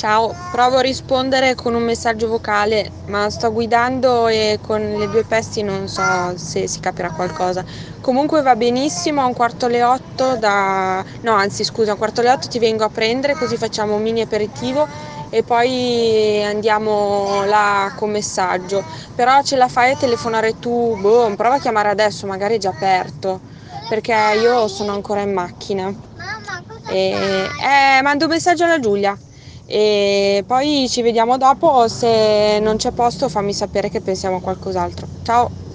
Ciao, provo a rispondere con un messaggio vocale, ma sto guidando e con le due pesti non so se si capirà qualcosa. Comunque va benissimo, a un quarto alle 8 da... No, anzi scusa, a un quarto alle 8 ti vengo a prendere così facciamo un mini aperitivo e poi andiamo là con messaggio. Però ce la fai a telefonare tu? Boh, prova a chiamare adesso, magari è già aperto, perché io sono ancora in macchina. Mamma, cosa E... fai? mando un messaggio alla Giulia. E poi ci vediamo dopo, se non c'è posto fammi sapere che pensiamo a qualcos'altro. Ciao!